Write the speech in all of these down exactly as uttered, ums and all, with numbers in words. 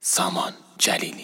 سامان جلیلی.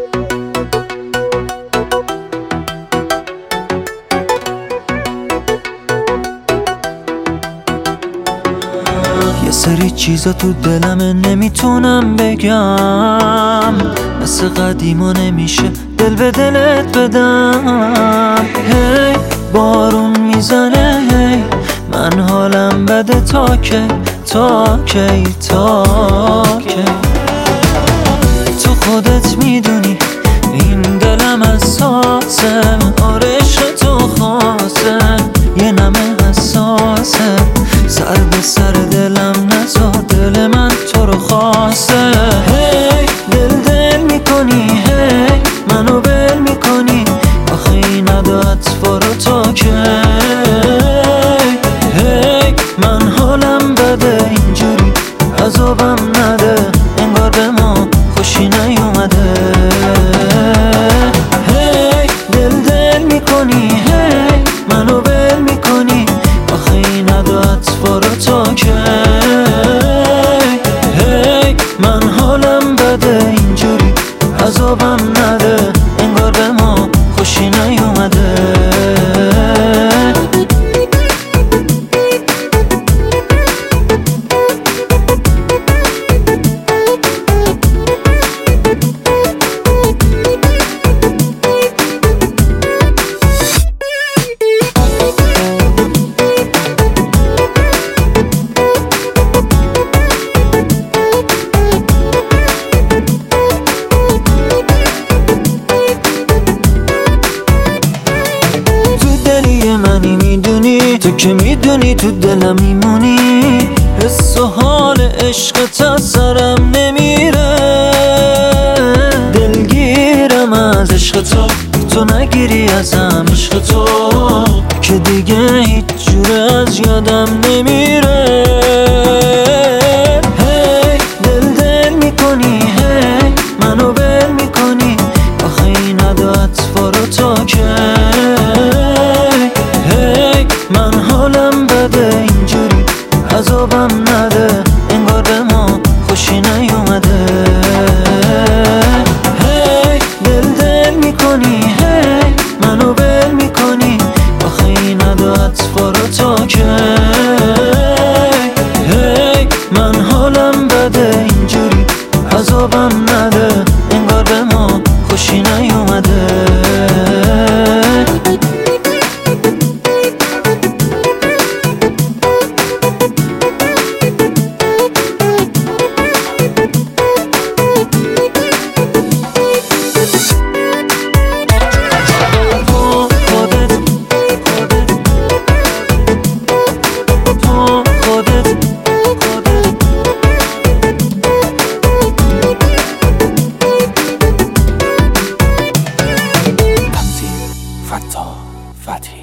یه سری چیزا تو دلمه نمیتونم بگم، مثل قدیما نمیشه دل به دلت بدم. هی بارون میزنه، هی من حالم بده، تا که تا کی تا کی تو خودت میدونی این دلم اساسه، آره عشق تو خاصه، یه نمه حساسه، سر به سر دلم نزا، دل من تو رو خواسته. هی دل دل میکنی، هی منو بل میکنی، آخه این عدت فارو تا که هی من حالم بده، اینجوری عذابم نده، انگار به ما خوشی نیومده. هی دل دل میکنی، هی منو بل میکنی، آخه این عدت فارو تا که هی من حالم بده، اینجوری عذابم نده، انگار به ما خوشی نیومده. منی میدونی، تو که میدونی تو دلم میمونی، حس و حال عشقت از سرم نمیره، دلگیرم از عشق تو، تو نگیری ازم عشق تو، که دیگه هیچ جوره از یادم نمیره. هی دل دل میکنی، هی منو بل میکنی، آخه این عدت فارو تا که من حالم بده، اینجوری عذابم نده، انگار به ما خوشی نیومده. هی دل دل میکنی، هی منو بل میکنی، آخه این عدت فارو تا که هی من حالم بده، اینجوری عذابم نده، انگار به ما خوشی نیومده. فتا فتحی